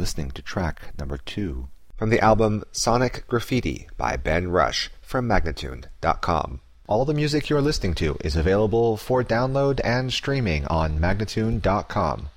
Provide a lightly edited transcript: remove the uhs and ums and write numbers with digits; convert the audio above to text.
listening to track number 2 from the album Sonic Graffiti by Ben Rush from Magnatune.com. All the music you're listening to is available for download and streaming on Magnatune.com.